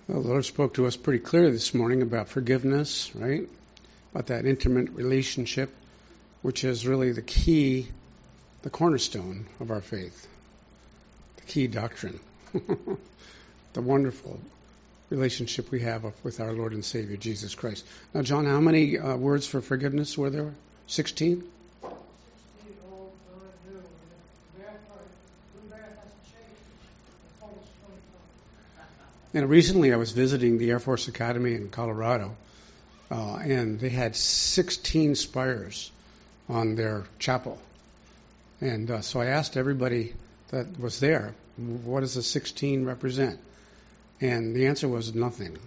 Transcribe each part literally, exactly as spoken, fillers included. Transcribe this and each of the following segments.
Well, the Lord spoke to us pretty clearly this morning about forgiveness, right? About that intimate relationship, which is really the key, the cornerstone of our faith, the key doctrine, the wonderful relationship we have with our Lord and Savior, Jesus Christ. Now, John, how many uh, words for forgiveness were there? Sixteen? And recently I was visiting the Air Force Academy in Colorado, uh, and they had sixteen spires on their chapel. And uh, so I asked everybody that was there, what does the sixteen represent? And the answer was nothing.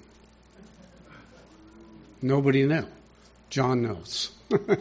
Nobody knew. John knows.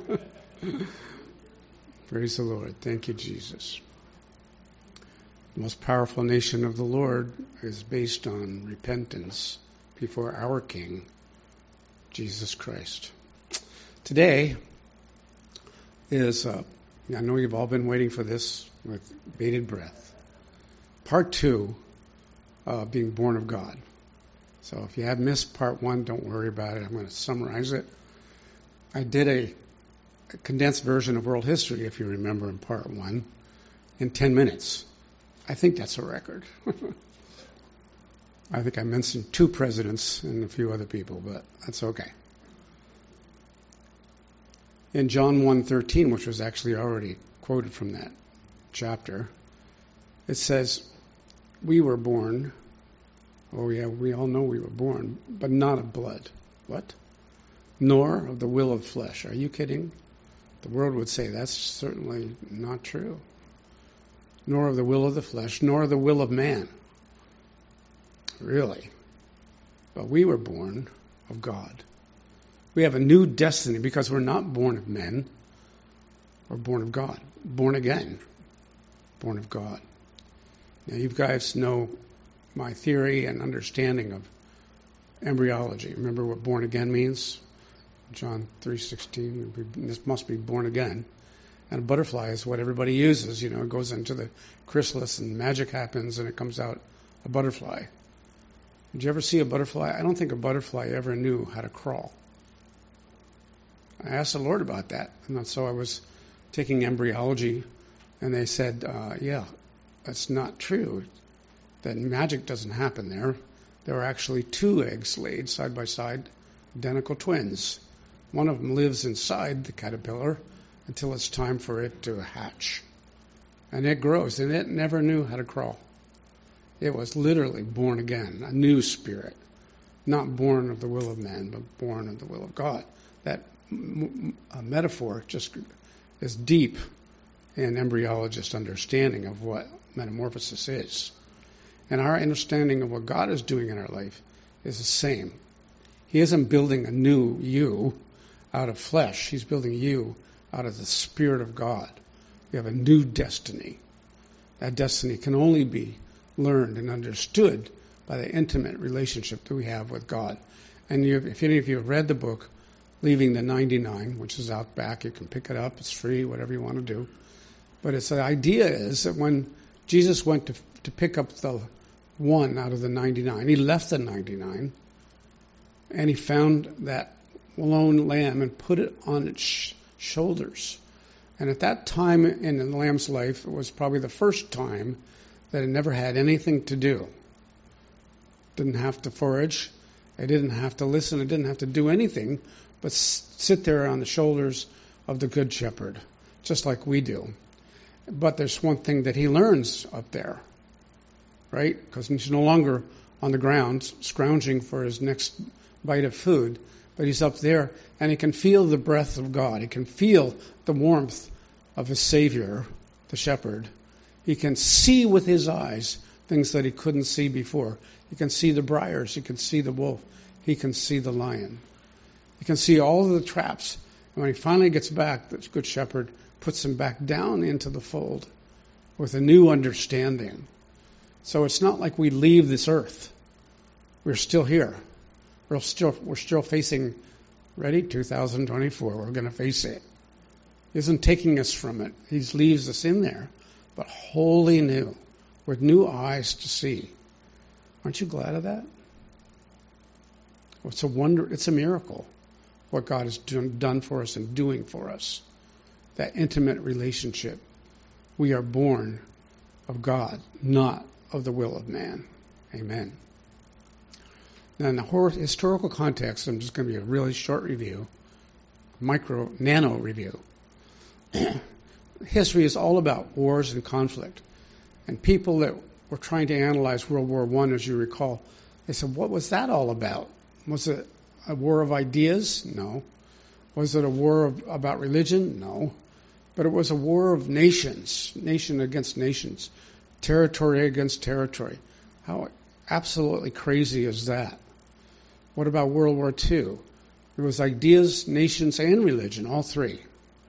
Praise the Lord. Thank you, Jesus. The most powerful nation of the Lord is based on repentance before our King, Jesus Christ. Today is, uh, I know you've all been waiting for this with bated breath, part two, uh, being born of God. So if you have missed part one, don't worry about it. I'm going to summarize it. I did a, a condensed version of world history, if you remember, in part one, in ten minutes. I think that's a record. I think I mentioned two presidents and a few other people, but that's okay. In John one thirteen, which was actually already quoted from that chapter, it says, we were born, oh yeah, we all know we were born, but not of blood. What? Nor of the will of flesh. Are you kidding? The world would say that's certainly not true. Nor of the will of the flesh, nor of the will of man. Really. But we were born of God. We have a new destiny because we're not born of men. We're born of God. Born again. Born of God. Now you guys know my theory and understanding of embryology. Remember what born again means? John three sixteen. This must be born again. And a butterfly is what everybody uses. You know, it goes into the chrysalis and magic happens and it comes out a butterfly. Did you ever see a butterfly? I don't think a butterfly ever knew how to crawl. I asked the Lord about that. And so I was taking embryology and they said, uh, yeah, that's not true. That magic doesn't happen there. There are actually two eggs laid side by side, identical twins. One of them lives inside the caterpillar until it's time for it to hatch. And it grows, and it never knew how to crawl. It was literally born again, a new spirit, not born of the will of man, but born of the will of God. That m- m- metaphor just is deep in embryologist understanding of what metamorphosis is. And our understanding of what God is doing in our life is the same. He isn't building a new you out of flesh. He's building you out of the Spirit of God. We have a new destiny. That destiny can only be learned and understood by the intimate relationship that we have with God. And you, if any of you have read the book, Leaving the ninety-nine, which is out back, you can pick it up. It's free, whatever you want to do. But it's the idea is that when Jesus went to, to pick up the one out of the ninety-nine, he left the ninety-nine, and he found that lone lamb and put it on its sh- shoulders. And at that time in the lamb's life, it was probably the first time that it never had anything to do. Didn't have to forage. It didn't have to listen. It didn't have to do anything but sit there on the shoulders of the good shepherd, just like we do. But there's one thing that he learns up there, right? Because he's no longer on the ground scrounging for his next bite of food, but he's up there and he can feel the breath of God. He can feel the warmth of his Savior, the shepherd. He can see with his eyes things that he couldn't see before. He can see the briars. He can see the wolf. He can see the lion. He can see all of the traps. And when he finally gets back, the good shepherd puts him back down into the fold with a new understanding. So it's not like we leave this earth. We're still here. We're still, we're still facing, ready, two thousand twenty-four. We're going to face it. He isn't taking us from it. He leaves us in there, but wholly new, with new eyes to see. Aren't you glad of that? It's a wonder, it's a miracle what God has done for us and doing for us. That intimate relationship. We are born of God, not of the will of man. Amen. Now, in the historical context, I'm just going to be a really short review, micro, nano review. History is all about wars and conflict. And people that were trying to analyze World War One, as you recall, they said, what was that all about? Was it a war of ideas? No. Was it a war of, about religion? No. But it was a war of nations, nation against nations, territory against territory. How absolutely crazy is that? What about World War Two? It was ideas, nations, and religion, all three.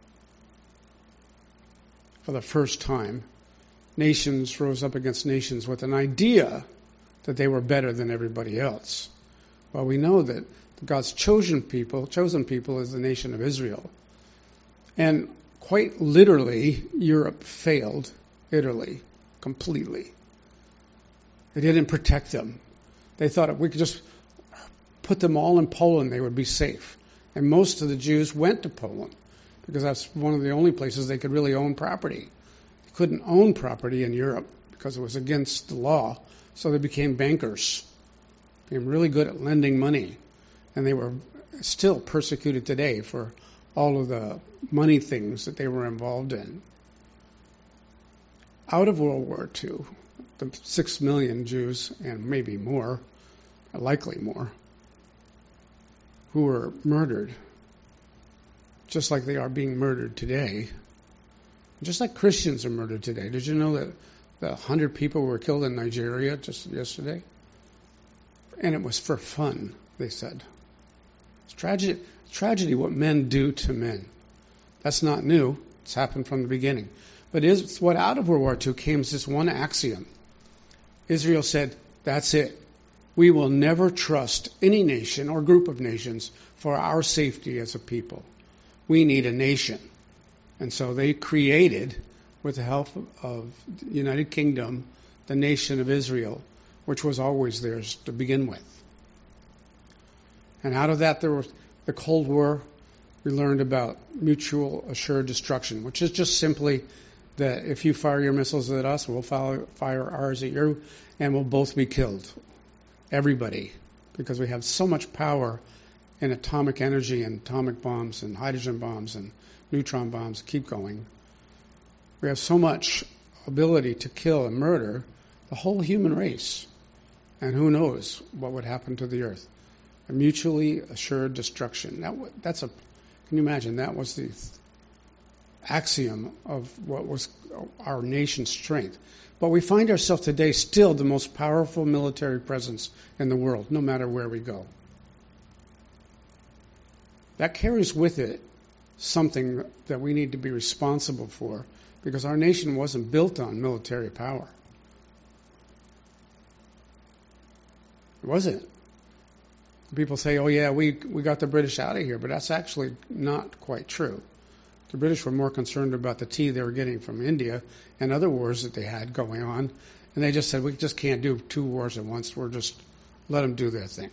For the first time, nations rose up against nations with an idea that they were better than everybody else. Well, we know that God's chosen people, chosen people is the nation of Israel. And quite literally, Europe failed Italy completely. They didn't protect them. They thought if we could just put them all in Poland, they would be safe. And most of the Jews went to Poland because that's one of the only places they could really own property. They couldn't own property in Europe because it was against the law, so they became bankers, became really good at lending money. And they were still persecuted today for all of the money things that they were involved in. Out of World War Two, the six million Jews, and maybe more, likely more, who were murdered, just like they are being murdered today, just like Christians are murdered today. Did you know that the hundred people were killed in Nigeria just yesterday? And it was for fun, they said. It's tragedy, tragedy what men do to men. That's not new. It's happened from the beginning. But it's what out of World War Two came is this one axiom. Israel said, that's it. We will never trust any nation or group of nations for our safety as a people. We need a nation. And so they created, with the help of the United Kingdom, the nation of Israel, which was always theirs to begin with. And out of that, there was the Cold War. We learned about mutual assured destruction, which is just simply that if you fire your missiles at us, we'll fire ours at you, and we'll both be killed. Everybody. Because we have so much power in atomic energy and atomic bombs and hydrogen bombs and neutron bombs. Keep going. We have so much ability to kill and murder the whole human race. And who knows what would happen to the earth. A mutually assured destruction. That, that's a, can you imagine? That was the axiom of what was our nation's strength. But we find ourselves today still the most powerful military presence in the world, no matter where we go. That carries with it something that we need to be responsible for, because our nation wasn't built on military power. It wasn't. People say, oh yeah, we we got the British out of here, but that's actually not quite true. The British were more concerned about the tea they were getting from India and other wars that they had going on, and they just said, we just can't do two wars at once. We're just, let them do their thing.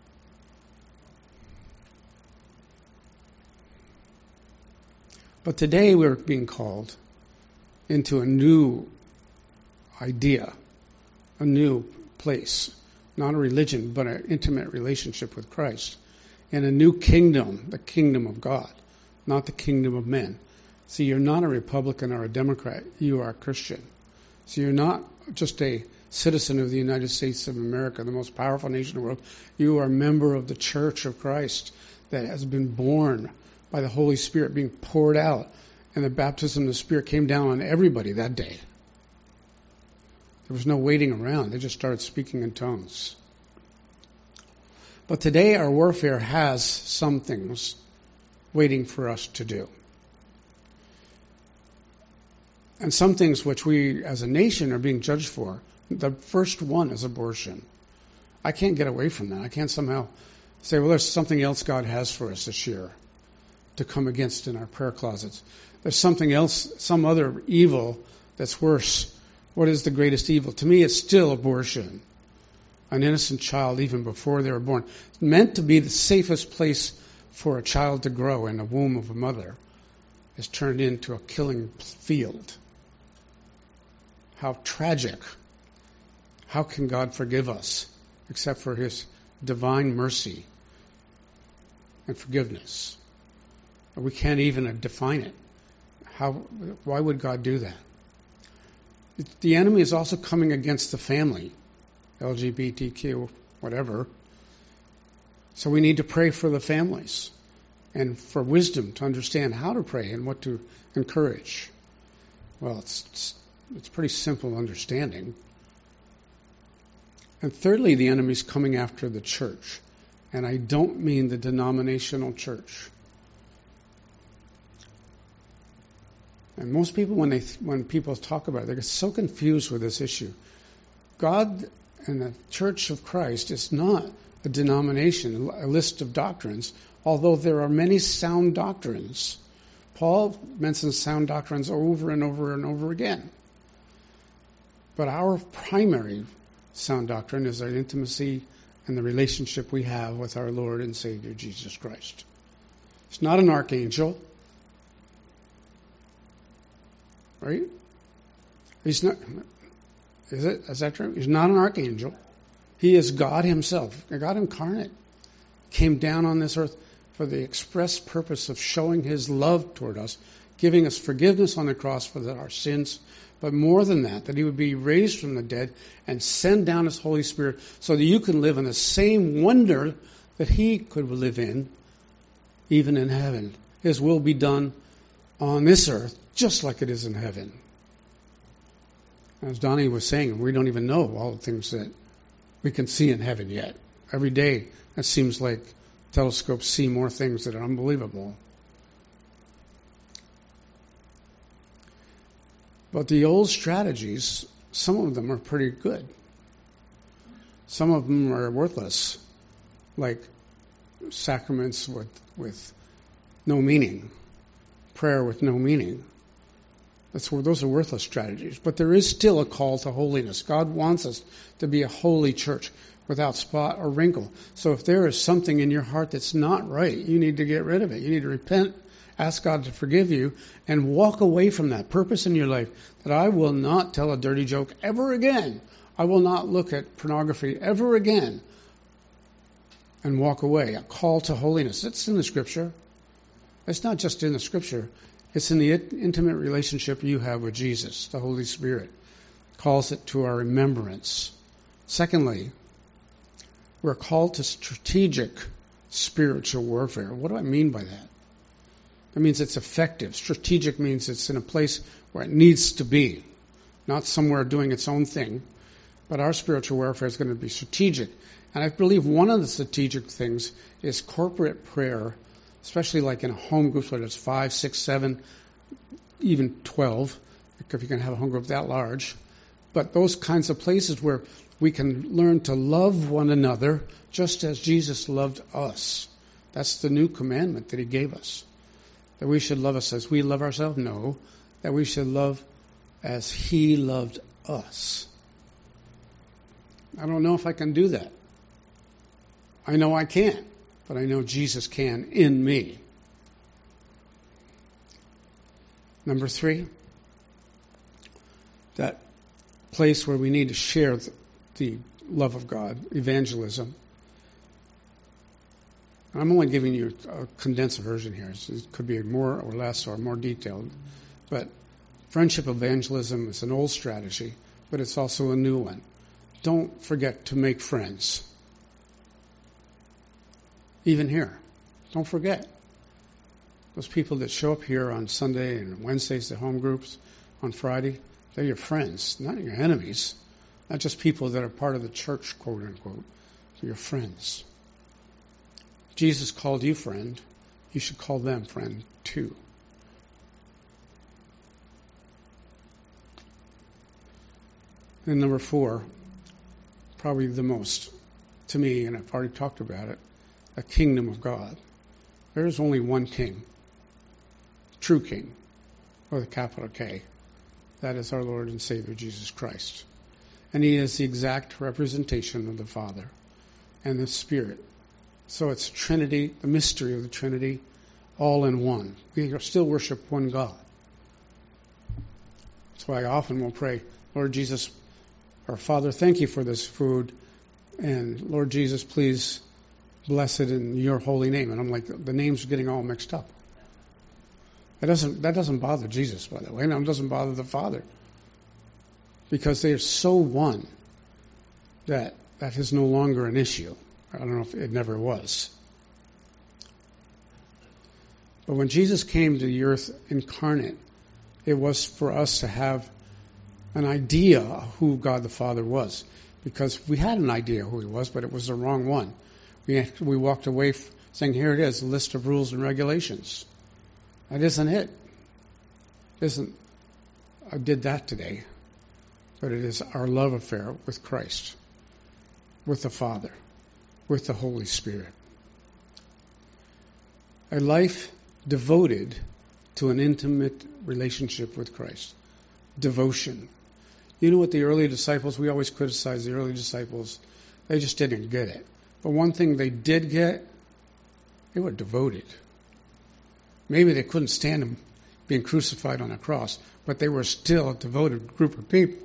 But today we're being called into a new idea, a new place. Not a religion, but an intimate relationship with Christ. And a new kingdom, the kingdom of God, not the kingdom of men. See, you're not a Republican or a Democrat. You are a Christian. So you're not just a citizen of the United States of America, the most powerful nation in the world. You are a member of the Church of Christ that has been born by the Holy Spirit being poured out. And the baptism of the Spirit came down on everybody that day. There was no waiting around. They just started speaking in tongues. But today our warfare has some things waiting for us to do. And some things which we as a nation are being judged for. The first one is abortion. I can't get away from that. I can't somehow say, well, there's something else God has for us this year to come against in our prayer closets. There's something else, some other evil that's worse. What is the greatest evil? To me, it's still abortion. an innocent child even before they were born. It's meant to be the safest place for a child to grow in the womb of a mother is turned into a killing field. How tragic. How can God forgive us except for his divine mercy and forgiveness? We can't even define it. How? Why would God do that? The enemy is also coming against the family, L G B T Q, whatever. So we need to pray for the families and for wisdom to understand how to pray and what to encourage. Well, it's it's, it's pretty simple understanding. And thirdly, the enemy's coming after the church. And I don't mean the denominational church. And most people, when they when people talk about it, they get so confused with this issue. God and the Church of Christ is not a denomination, a list of doctrines, although there are many sound doctrines. Paul mentions sound doctrines over and over and over again. But our primary sound doctrine is our intimacy and the relationship we have with our Lord and Savior Jesus Christ. It's not an archangel. Right? He's not, is it? Is that true? He's not an archangel. He is God himself. God incarnate came down on this earth for the express purpose of showing his love toward us, giving us forgiveness on the cross for the, our sins, but more than that, that he would be raised from the dead and send down his Holy Spirit so that you can live in the same wonder that he could live in, even in heaven. His will be done on this earth just like it is in heaven. As Donnie was saying, we don't even know all the things that we can see in heaven yet. Every day, it seems like telescopes see more things that are unbelievable. But the old strategies, some of them are pretty good. Some of them are worthless, like sacraments with, with no meaning, prayer with no meaning. That's where those are worthless strategies. But there is still a call to holiness. God wants us to be a holy church without spot or wrinkle. So if there is something in your heart that's not right, you need to get rid of it. You need to repent, ask God to forgive you, and walk away from that purpose in your life that I will not tell a dirty joke ever again. I will not look at pornography ever again. And walk away. A call to holiness. It's in the Scripture. It's not just in the Scripture. It's in the intimate relationship you have with Jesus. The Holy Spirit calls it to our remembrance. Secondly, we're called to strategic spiritual warfare. What do I mean by that? That means it's effective. Strategic means it's in a place where it needs to be, not somewhere doing its own thing. But our spiritual warfare is going to be strategic. And I believe one of the strategic things is corporate prayer, especially like in a home group where there's five, six, seven, even twelve, if you can have a home group that large. But those kinds of places where we can learn to love one another just as Jesus loved us. That's the new commandment that he gave us. That we should love us as we love ourselves? No. That we should love as he loved us. I don't know if I can do that. I know I can't. But I know Jesus can in me. Number three, that place where we need to share the love of God, evangelism. I'm only giving you a condensed version here. So it could be more or less or more detailed. But friendship evangelism is an old strategy, but it's also a new one. Don't forget to make friends. Even here. Don't forget. Those people that show up here on Sunday and Wednesdays, the home groups, on Friday, they're your friends, not your enemies. Not just people that are part of the church, quote unquote. They're your friends. Jesus called you friend. You should call them friend too. And number four, probably the most to me, and I've already talked about it, a kingdom of God. There is only one king, true king, with a capital K. That is our Lord and Savior, Jesus Christ. And he is the exact representation of the Father and the Spirit. So it's Trinity, the mystery of the Trinity, all in one. We still worship one God. That's why I often will pray, Lord Jesus, our Father, thank you for this food. And Lord Jesus, please bless it in your holy name. And I'm like, the names are getting all mixed up. That doesn't, that doesn't bother Jesus, by the way. And it doesn't bother the Father. Because they are so one that that is no longer an issue. I don't know if it never was. But when Jesus came to the earth incarnate, it was for us to have an idea of who God the Father was. Because we had an idea who he was, but it was the wrong one. We, we walked away saying, here it is, a list of rules and regulations. That isn't it. It isn't, I did that today. But it is our love affair with Christ, with the Father, with the Holy Spirit. A life devoted to an intimate relationship with Christ. Devotion. You know what the early disciples, we always criticize the early disciples, they just didn't get it. But one thing they did get, they were devoted. Maybe they couldn't stand him being crucified on a cross, but they were still a devoted group of people.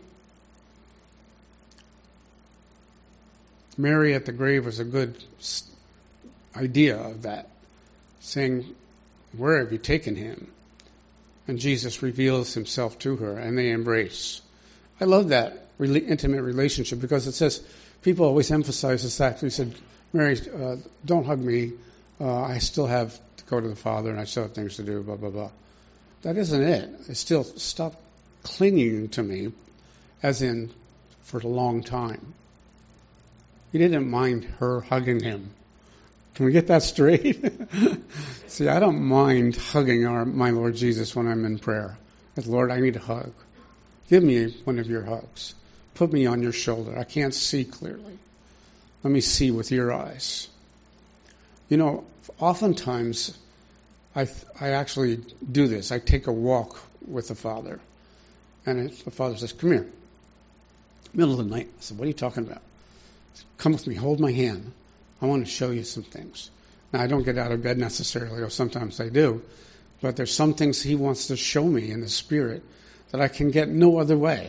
Mary at the grave was a good idea of that, saying, where have you taken him? And Jesus reveals himself to her, and they embrace. I love that really intimate relationship because it says, people always emphasize this fact. He said, Mary, uh, don't hug me. Uh, I still have to go to the Father, and I still have things to do, blah, blah, blah. That isn't it. It's still, stop clinging to me, as in for a long time. He didn't mind her hugging him. Can we get that straight? See, I don't mind hugging our, my Lord Jesus when I'm in prayer. But Lord, I need a hug. Give me one of your hugs. Put me on your shoulder. I can't see clearly. Let me see with your eyes. You know, oftentimes I I actually do this. I take a walk with the Father. And it, the Father says, come here. Middle of the night. I said, what are you talking about? Come with me, hold my hand. I want to show you some things. Now, I don't get out of bed necessarily, or sometimes I do, but there's some things he wants to show me in the Spirit that I can get no other way.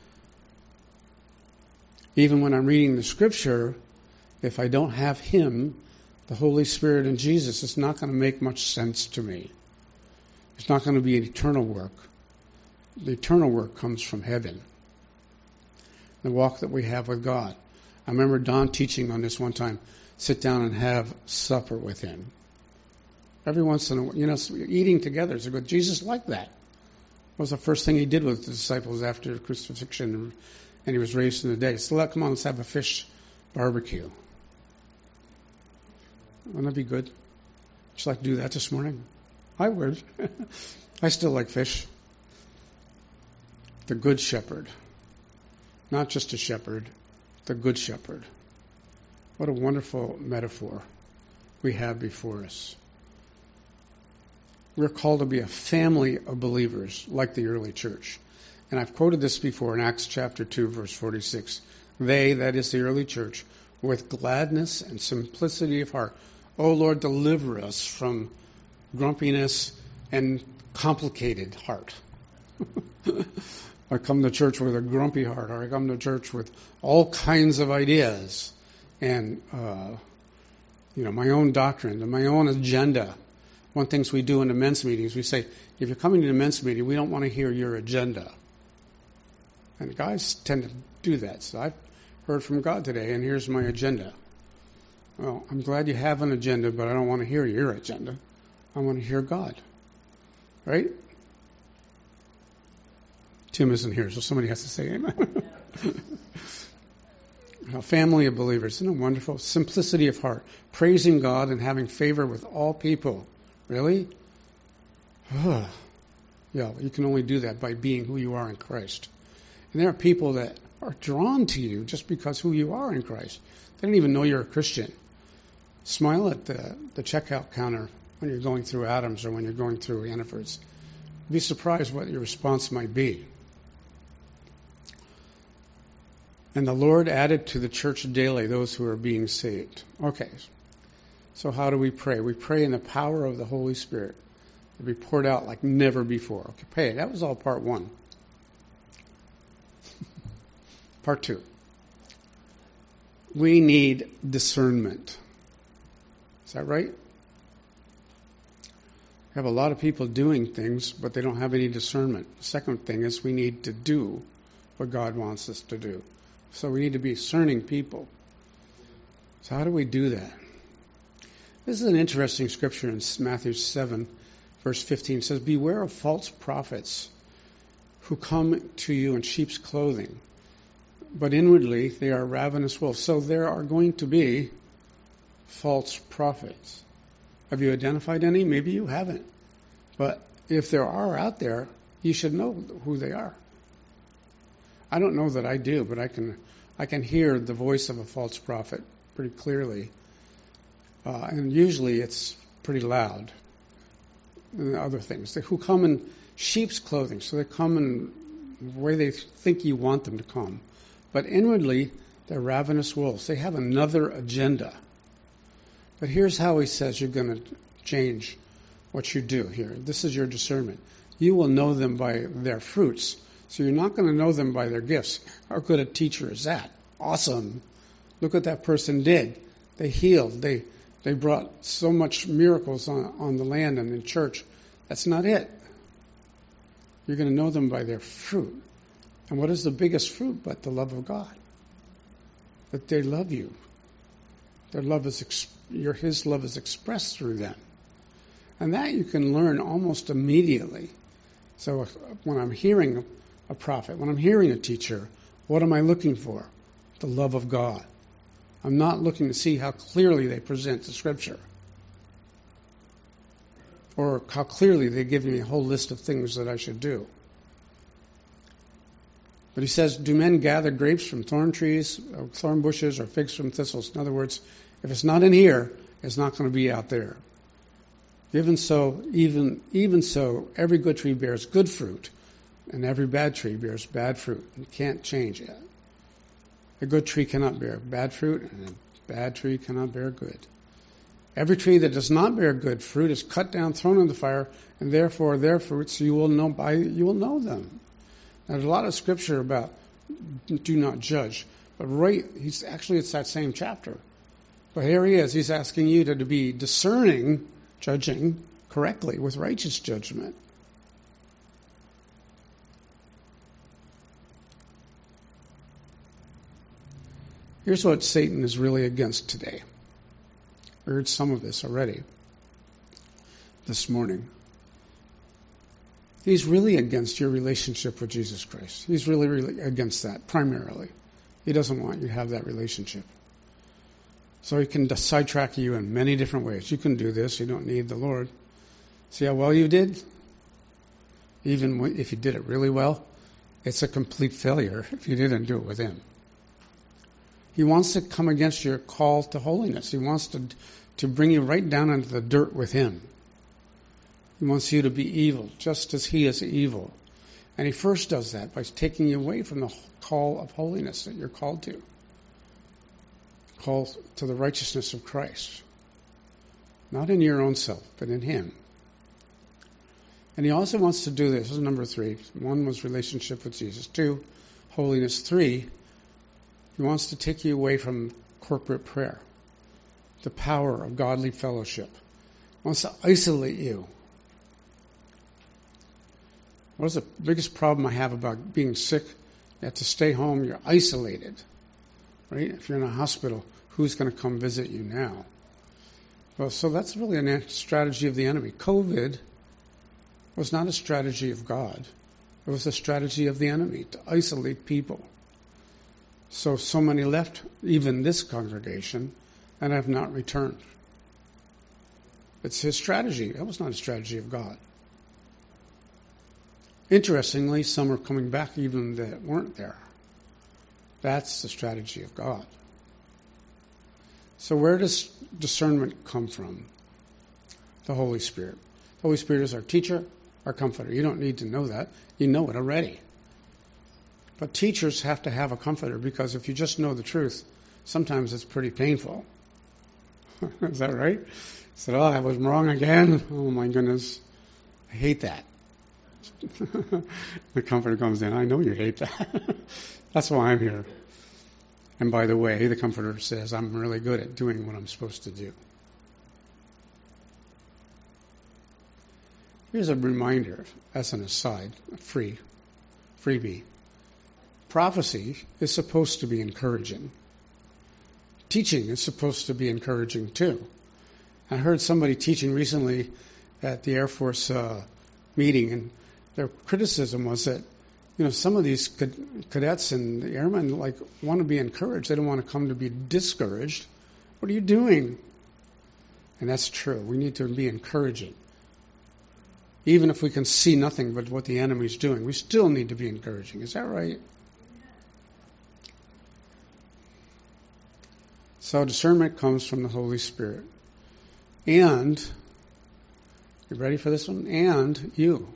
Even when I'm reading the Scripture, if I don't have him, the Holy Spirit and Jesus, it's not going to make much sense to me. It's not going to be an eternal work. The eternal work comes from heaven. The walk that we have with God. I remember Don teaching on this one time. Sit down and have supper with him. Every once in a while, you know, eating together is a good. Jesus liked that. It was the first thing he did with the disciples after the crucifixion, and he was raised in the day. So let, come on, let's have a fish barbecue. Wouldn't that be good? Would you like to do that this morning? I would. I still like fish. The Good Shepherd. Not just a shepherd. The Good Shepherd. What a wonderful metaphor we have before us. We're called to be a family of believers like the early church. And I've quoted this before in Acts chapter two, verse forty-six. They, that is the early church, with gladness and simplicity of heart. Oh Lord, deliver us from grumpiness and complicated heart. I come to church with a grumpy heart, or I come to church with all kinds of ideas and, uh, you know, my own doctrine and my own agenda. One of the things we do in the men's meetings, we say, if you're coming to the men's meeting, we don't want to hear your agenda. And guys tend to do that. So I've heard from God today, and here's my agenda. Well, I'm glad you have an agenda, but I don't want to hear your agenda. I want to hear God. Right? Tim isn't here, so somebody has to say amen. A family of believers. Isn't it wonderful? Simplicity of heart. Praising God and having favor with all people. Really? Yeah, you can only do that by being who you are in Christ. And there are people that are drawn to you just because who you are in Christ. They don't even know you're a Christian. Smile at the, the checkout counter when you're going through Adams or when you're going through Hannaford's. Be surprised what your response might be. And the Lord added to the church daily those who are being saved. Okay. So how do we pray? We pray in the power of the Holy Spirit to be poured out like never before. Okay, pray. That was all part one. Part two. We need discernment. Is that right? We have a lot of people doing things, but they don't have any discernment. The second thing is we need to do what God wants us to do. So we need to be discerning people. So how do we do that? This is an interesting scripture in Matthew seven, verse fifteen. It says, beware of false prophets who come to you in sheep's clothing, but inwardly they are ravenous wolves. So there are going to be false prophets. Have you identified any? Maybe you haven't. But if there are out there, you should know who they are. I don't know that I do, but I can I can hear the voice of a false prophet pretty clearly. Uh, and usually it's pretty loud. And other things. They, who come in sheep's clothing. So they come in the way they think you want them to come. But inwardly, they're ravenous wolves. They have another agenda. But here's how he says you're going to change what you do here. This is your discernment. You will know them by their fruits. So you're not going to know them by their gifts. How good a teacher is that? Awesome. Look what that person did. They healed. They they brought so much miracles on, on the land and in church. That's not it. You're going to know them by their fruit. And what is the biggest fruit but the love of God? That they love you. Their love is ex- your His love is expressed through them. And that you can learn almost immediately. So if, when I'm hearing a prophet, when I'm hearing a teacher, what am I looking for? The love of God. I'm not looking to see how clearly they present the Scripture. Or how clearly they give me a whole list of things that I should do. But he says, do men gather grapes from thorn trees, or thorn bushes, or figs from thistles? In other words, if it's not in here, it's not going to be out there. Even so, even even so, every good tree bears good fruit, and every bad tree bears bad fruit. You can't change it. A good tree cannot bear bad fruit, and a bad tree cannot bear good. Every tree that does not bear good fruit is cut down, thrown in the fire, and therefore their fruits you will know by you will know them. Now, there's a lot of scripture about do not judge, but right, he's actually it's that same chapter. But here he is. He's asking you to, to be discerning, judging correctly with righteous judgment. Here's what Satan is really against today. We heard some of this already this morning. He's really against your relationship with Jesus Christ. He's really, really against that, primarily. He doesn't want you to have that relationship. So he can sidetrack you in many different ways. You can do this. You don't need the Lord. See how well you did? Even if you did it really well, it's a complete failure if you didn't do it with Him. He wants to come against your call to holiness. He wants to, to bring you right down into the dirt with Him. He wants you to be evil, just as He is evil. And He first does that by taking you away from the call of holiness that you're called to. Called to the righteousness of Christ. Not in your own self, but in Him. And He also wants to do this. This is number three. One was relationship with Jesus. Two, holiness. Three, He wants to take you away from corporate prayer. The power of godly fellowship. He wants to isolate you. What is the biggest problem I have about being sick? You have to stay home. You're isolated. Right? If you're in a hospital, who's going to come visit you now? Well, so that's really a strategy of the enemy. COVID was not a strategy of God. It was a strategy of the enemy to isolate people. So, so many left even this congregation and have not returned. It's his strategy. That was not a strategy of God. Interestingly, some are coming back even that weren't there. That's the strategy of God. So where does discernment come from? The Holy Spirit. The Holy Spirit is our teacher, our comforter. You don't need to know that. You know it already. But teachers have to have a comforter, because if you just know the truth, sometimes it's pretty painful. Is that right? Said, oh, I was wrong again. Oh my goodness. I hate that. The comforter comes in. I know you hate that. That's why I'm here. And by the way, the comforter says, I'm really good at doing what I'm supposed to do. Here's a reminder, as an aside, free, freebie. Prophecy is supposed to be encouraging. Teaching is supposed to be encouraging too. I heard somebody teaching recently at the Air Force uh, meeting, and their criticism was that, you know, some of these cadets and the airmen like want to be encouraged. They don't want to come to be discouraged. What are you doing? And that's true. We need to be encouraging. Even if we can see nothing but what the enemy's doing, we still need to be encouraging. Is that right? So discernment comes from the Holy Spirit. And, you ready for this one? And you.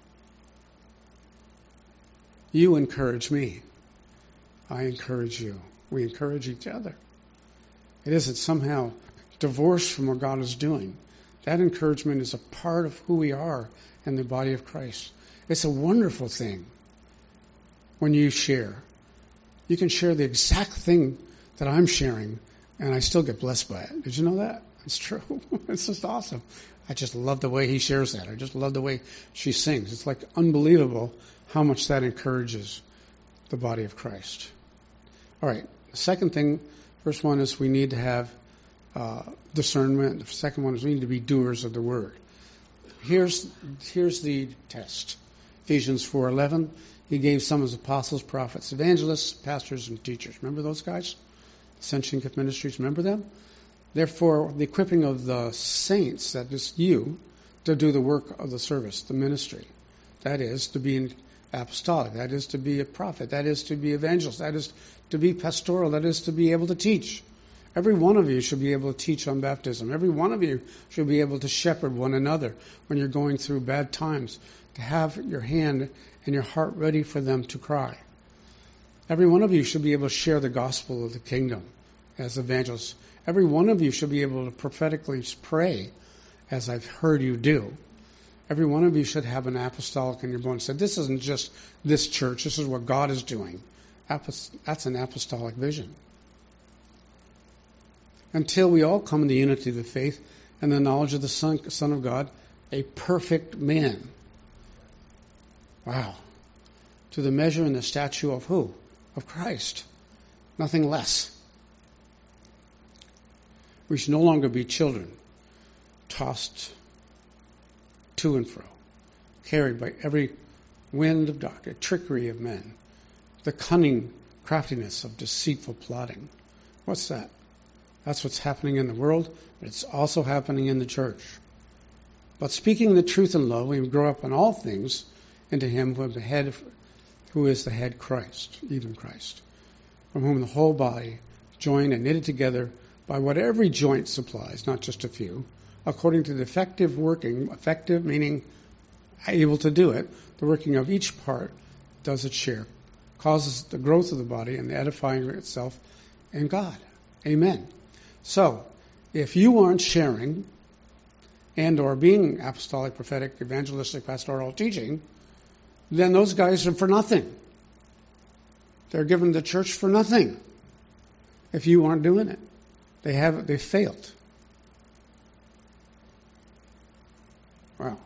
You encourage me. I encourage you. We encourage each other. It isn't somehow divorced from what God is doing. That encouragement is a part of who we are in the body of Christ. It's a wonderful thing when you share. You can share the exact thing that I'm sharing, and I still get blessed by it. Did you know that? It's true. It's just awesome. I just love the way he shares that. I just love the way she sings. It's like unbelievable how much that encourages the body of Christ. All right. The second thing, first one is we need to have uh, discernment. The second one is we need to be doers of the word. Here's here's the test. Ephesians four eleven. He gave some as apostles, prophets, evangelists, pastors, and teachers. Remember those guys? Ascension Gift Ministries. Remember them? Therefore, the equipping of the saints, that is you, to do the work of the service, the ministry. That is to be apostolic. That is to be a prophet. That is to be evangelist. That is to be pastoral. That is to be able to teach. Every one of you should be able to teach on baptism. Every one of you should be able to shepherd one another when you're going through bad times, to have your hand and your heart ready for them to cry. Every one of you should be able to share the gospel of the kingdom as evangelists. Every one of you should be able to prophetically pray, as I've heard you do. Every one of you should have an apostolic in your bones. Said, this isn't just this church. This is what God is doing. That's an apostolic vision. Until we all come in the unity of the faith and the knowledge of the Son, Son of God, a perfect man. Wow. To the measure and the stature of who? Of Christ. Nothing less. We should no longer be children, tossed to and fro, carried by every wind of doctrine, trickery of men, the cunning craftiness of deceitful plotting. What's that? That's what's happening in the world, but it's also happening in the church. But speaking the truth in love, we grow up in all things into him who is the head, who is the head Christ, even Christ, from whom the whole body, joined and knitted together by what every joint supplies, not just a few, according to the effective working, effective meaning able to do it, the working of each part does its share, causes the growth of the body and the edifying of itself in God. Amen. So, if you aren't sharing and or being apostolic, prophetic, evangelistic, pastoral teaching, then those guys are for nothing. They're given the church for nothing if you aren't doing it. They have they failed. Wow.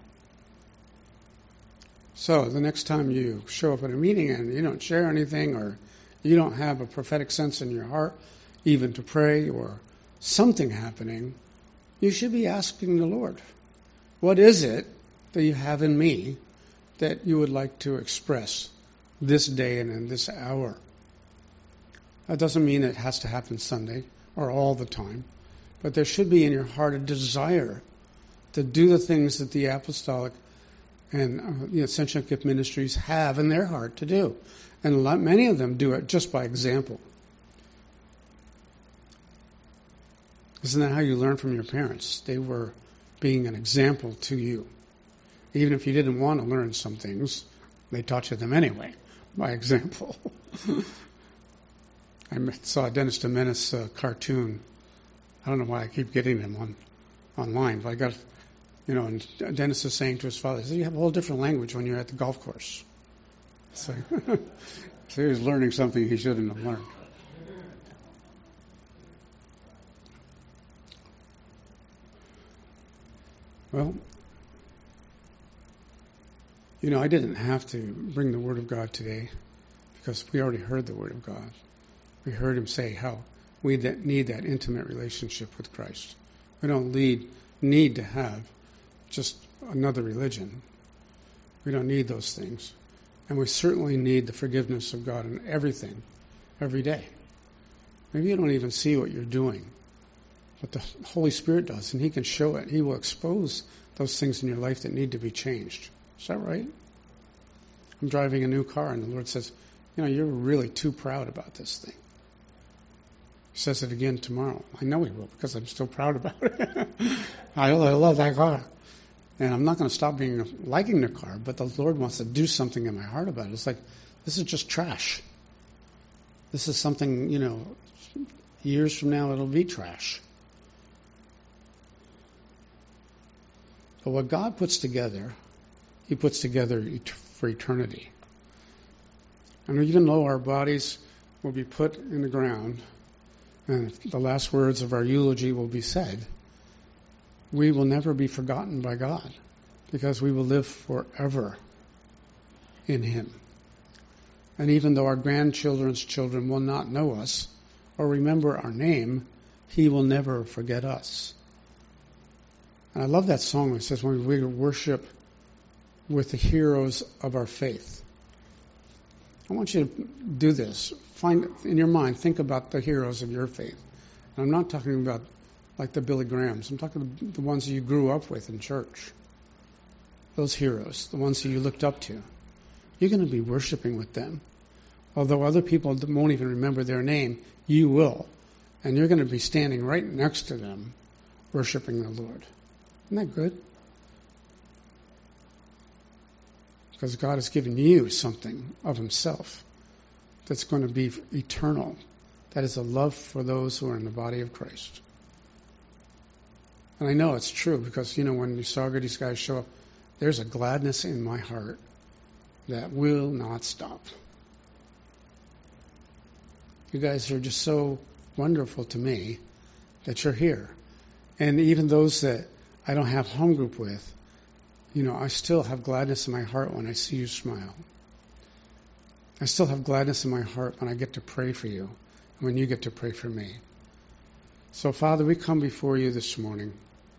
So the next time you show up at a meeting and you don't share anything, or you don't have a prophetic sense in your heart, even to pray or something happening, you should be asking the Lord, what is it that you have in me that you would like to express this day and in this hour? That doesn't mean it has to happen Sunday or all the time, but there should be in your heart a desire to do the things that the apostolic and uh, the Ascension Gift Ministries have in their heart to do. And a lot, many of them do it just by example. Isn't that how you learn from your parents? They were being an example to you. Even if you didn't want to learn some things, they taught you them anyway. by example. I saw a Dennis the Menace uh, cartoon. I don't know why I keep getting them on online, but I got, you know, and Dennis is saying to his father, he says, you have a whole different language when you're at the golf course. So, so he was learning something he shouldn't have learned. Well, you know, I didn't have to bring the Word of God today because we already heard the Word of God. We heard him say how we need that intimate relationship with Christ. We don't need, need to have just another religion. We don't need those things. And we certainly need the forgiveness of God in everything, every day. Maybe you don't even see what you're doing, but the Holy Spirit does, and he can show it. He will expose those things in your life that need to be changed. Is that right? I'm driving a new car, and the Lord says, you know, you're really too proud about this thing. He says it again tomorrow. I know he will, because I'm still proud about it. I, I love that car. And I'm not going to stop being liking the car, but the Lord wants to do something in my heart about it. It's like, this is just trash. This is something, you know, years from now it'll be trash. But what God puts together, he puts together for eternity. And even though our bodies will be put in the ground, and the last words of our eulogy will be said, we will never be forgotten by God, because we will live forever in him. And even though our grandchildren's children will not know us or remember our name, he will never forget us. And I love that song that says, when we worship with the heroes of our faith. I want you to do this. Find in your mind, think about the heroes of your faith. And I'm not talking about like the Billy Grahams. I'm talking about the ones that you grew up with in church. Those heroes, the ones that you looked up to. You're going to be worshiping with them. Although other people won't even remember their name, you will. And you're going to be standing right next to them, worshiping the Lord. Isn't that good? Because God has given you something of himself that's going to be eternal. That is a love for those who are in the body of Christ. And I know it's true because, you know, when you saw these guys show up, there's a gladness in my heart that will not stop. You guys are just so wonderful to me that you're here. And even those that I don't have home group with, you know, I still have gladness in my heart when I see you smile. I still have gladness in my heart when I get to pray for you and when you get to pray for me. So, Father, we come before you this morning,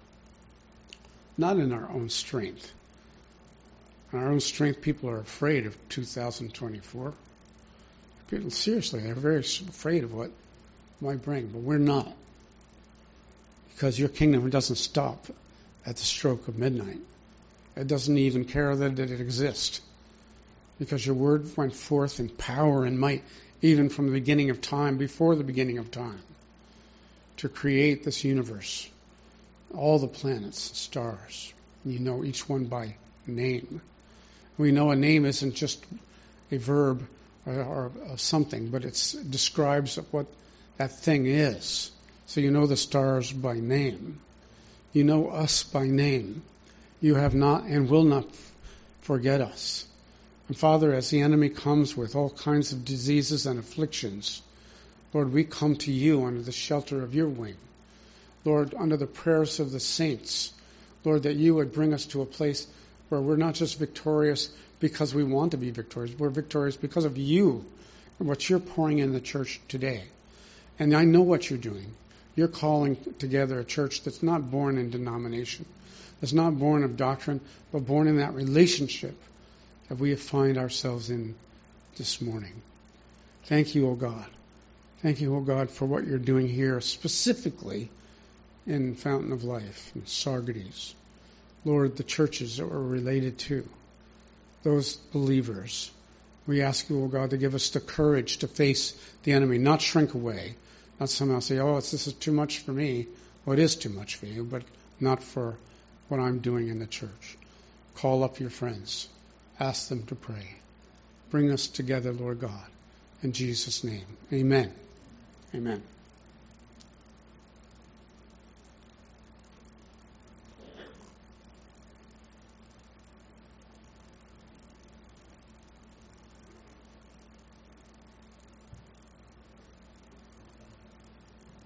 not in our own strength. In our own strength, people are afraid of two thousand twenty-four. People, seriously, they're very afraid of what it might bring, but we're not. Because your kingdom doesn't stop at the stroke of midnight. It doesn't even care that it exists. Because your word went forth in power and might, even from the beginning of time, before the beginning of time, to create this universe. All the planets, stars. You know each one by name. We know a name isn't just a verb or, or, or something, but it describes what that thing is. So you know the stars by name. You know us by name. You have not and will not forget us. And Father, as the enemy comes with all kinds of diseases and afflictions, Lord, we come to you under the shelter of your wing. Lord, under the prayers of the saints, Lord, that you would bring us to a place where we're not just victorious because we want to be victorious. We're victorious because of you and what you're pouring in the church today. And I know what you're doing. You're calling together a church that's not born in denomination, that's not born of doctrine, but born in that relationship that we find ourselves in this morning. Thank you, O God. Thank you, O God, for what you're doing here, specifically in Fountain of Life, in Saugerties. Lord, the churches that we're related to, those believers. We ask you, O God, to give us the courage to face the enemy, not shrink away, not somehow say, oh, it's, this is too much for me. Well, it is too much for you, but not for what I'm doing in the church. Call up your friends. Ask them to pray. Bring us together, Lord God. In Jesus' name, amen. Amen.